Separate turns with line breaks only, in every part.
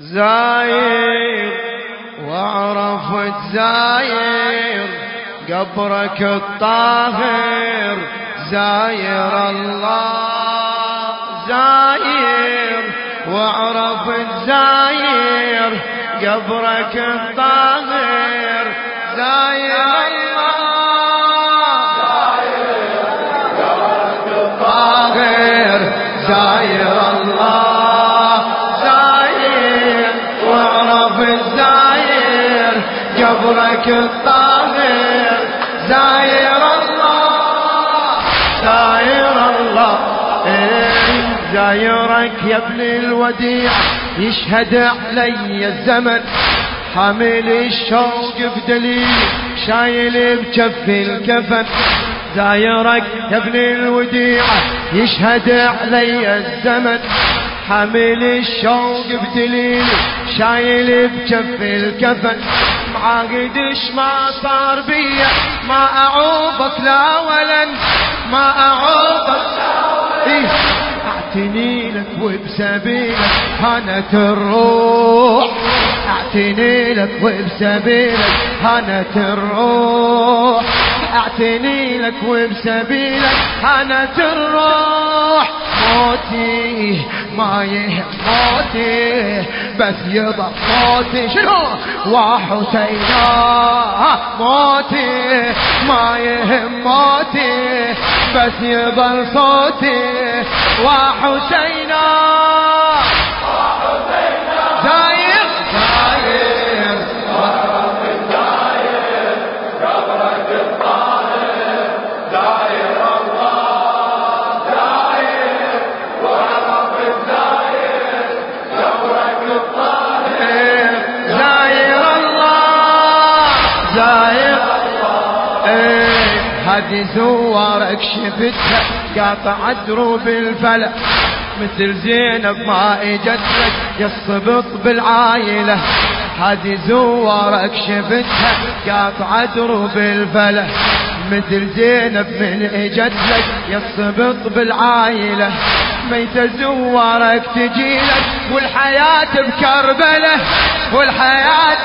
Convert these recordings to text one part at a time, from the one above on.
زاير وعرفت زاير قبرك الطاهر زاير الله زاير وعرفت زاير قبرك الطاهر زاير الله قبرك الطاهر زاير الله زاير وعرفت زاير قبرك الطاهر زاير الله زاير الله زايرك يا ابن الوديع يشهد علي الزمن حامل الشوق بدليل شايل بجف الكفن زايرك يا ابن الوديع يشهد علي الزمن حامل الشوق بدليل شايل بجف الكفن معاقدش ما صار بيا ما اعوضك لا ولن ما اعوضك لا ولن اعتني لك وبسبيلك هانت الروح اعتني لك وبسبيلك هانت الروح اعتني لك وبسبيلك هانت الروح موتي ما يهم موتي بس يضل موتي شنو وحسينا موتي ما يهم موتي بس يضل صوتي وحسينا زاير زاير وعرفت زاير قبرك الطاهر زاير الله زاير وعرفت زاير قبرك الطاهر زاير الله زاير هذه زوارك شفتها قاطع دروب الفلك مثل زينب ما اجتلك يا الصبط بالعايلة هذه زوارك شفتها قاطع دروب الفلك مثل زينب من اجتلك يا الصبط بالعايلة ميت زوارك تجيلك والحياة بكربلة والحياة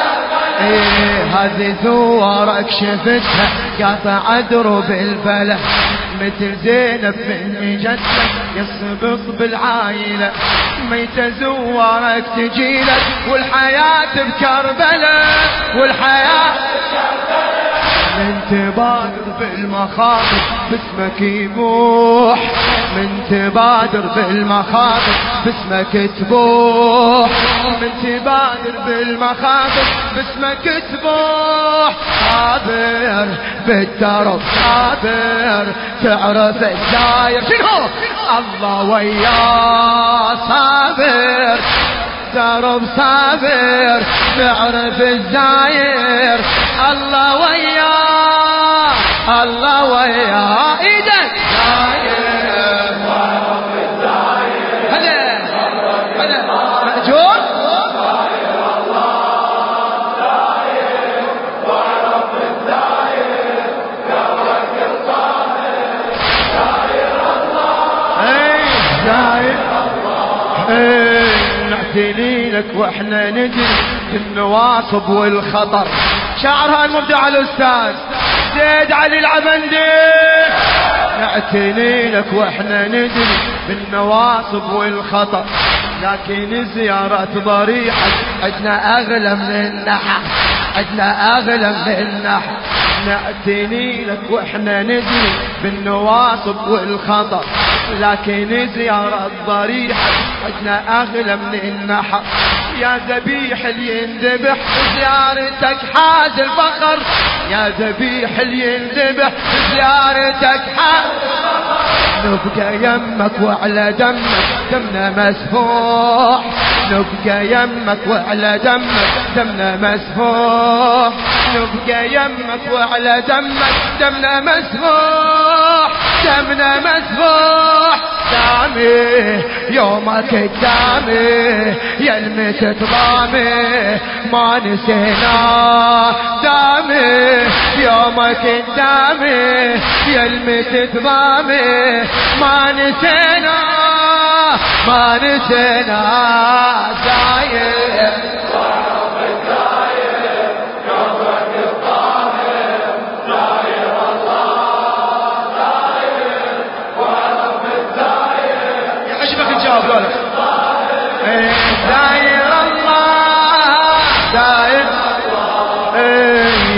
هذه زوارك شفتها قاطع دروب الفلك مثل زينب من اجتلك يصبط بالعايلة ميت زوارك تجيلك والحياة بكربلة والحياة من تبادر بالمخاطر باسمك يبوح من تبادر بالمخاطر باسمك تبوح من تبادر بالمخاطر باسمك تبوح صابر بالدرب صابر تعرف الداير شنو الله وياه صابر درب صابر تعرف الزاير الله وياه الله وياه ايدك زاير وعرف الزاير هلا هلا مأجور زاير الله زاير وعرف الزاير قبرك الطاهر زاير الله زاير الله نعتني لك واحنا ندري بالنواصب والخطر شعرها المبدع الاستاذ زيد علي العبندي نعتني لك واحنا ندري بالنواصب والخطر لكن زيارة ضريحك عدنا اغلى من النحر عدنا اغلى من النحر نعتني لك واحنا ندري بالنواصب والخطر لكن زيارة ضريحك عدنا اغلى من النحر يا ذبيح اللي ينذبح زيارتك حاز الفخر يا ذبيح اللي ينذبح زيارتك حاز الفخر نبقى يمك وعلى دمك دمنا مسفوح نبقى يمك وعلى دمك دمنا مسفوح نبقى يمك وعلى دمك دمنا مسفوح دمنا مسفوح دامي يومك قدامي يا المست ضامي ما نسينا دامي يومك قدامي يا المست ضامي ما نسينا زاير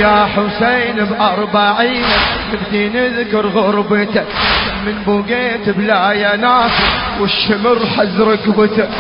يا حسين ب40 نبدي نذكر غربتك من بقيت بلا يا ناصر والشمر حز ركبتك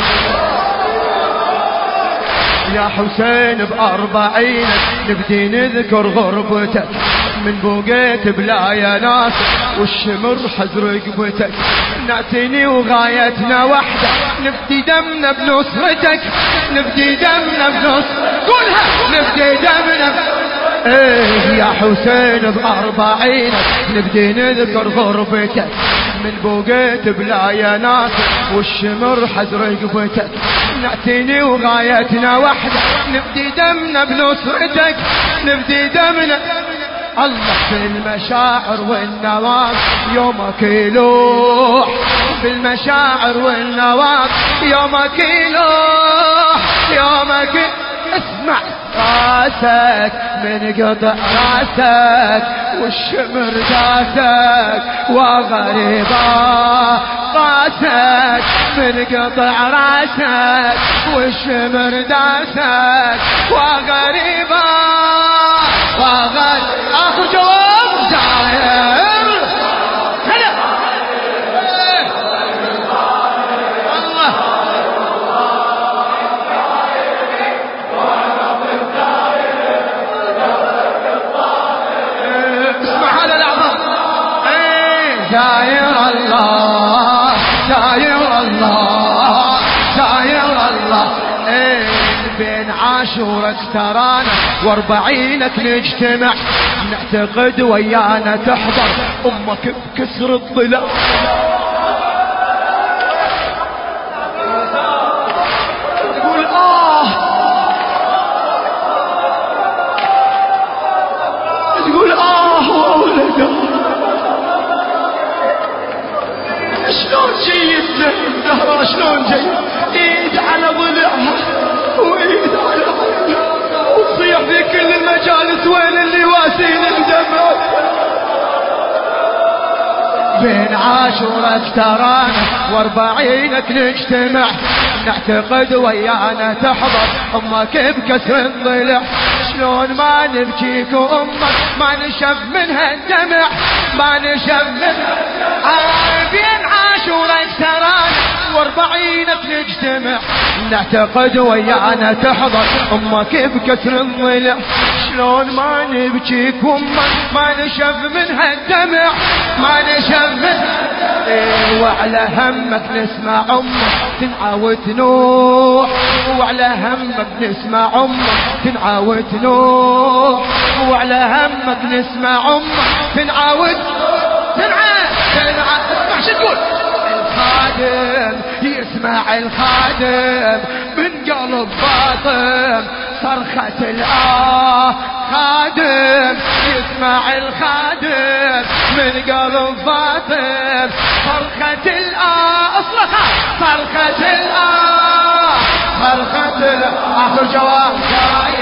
يا حسين ب40 نبدي نذكر غربتك من بقيت بلا يا ناصر والشمر حز ركبتك نعتني وغايتنا وحدة نفدي دمنا بنصرتك نفدي دمنا بنصرتك قولها نفدي دمنا ايه يا حسين ب40 نبدي نذكر غربتك من بقيت بلا يا ناصر والشمر حز ركبتك نعتني وغايتنا وحدة نفدي دمنا بنصرتك نفدي دمنا الله في المشاعر والنوار يومك يلوح في المشاعر والنوار يومك يلوح يومك اسمع راسك من قطع راسك والشمر داسك وغريبا راسك من قطع راسك والشمر داسك وغريبا آخر جواب داير هلا الله اسمع هذا الأعظم داير الله داير الله داير الله بين عاشورك ترانا و40 نجتمع نعتقد ويانا تحضر امك بكسر الضلع تقول تقول وولده شلون جيتنا الزهرة شلون جيت ايد على ضلعها وايد على ضلعها وتصيح في كل المجالس وين اللي واسين الدمع بين عاشورك ترانا و40 نجتمع نعتقد ويانا تحضر امك بكسر الضلع شلون ما نبكيك وامك ما نشف منها الدمع ما نشف منها بين عاشورك ترانا و40 نجتمع نعتقد ويانا تحضر امك بكسر الضلع شلون ما نبكيك وامك ما نشف منها الدمع ما نشف منها وعلى همك نسمع امك تنعاود تنوح وعلى همك نسمع امك تنعاود تنوح وعلى همك نسمع امك تنعاود اسمع شو تقول الخادم يسمع الخادم من قلب فاطم صرخة خادم يسمع الخادم من قلب فاطم صرخة اصرخة صرخة صرخة آخر جواب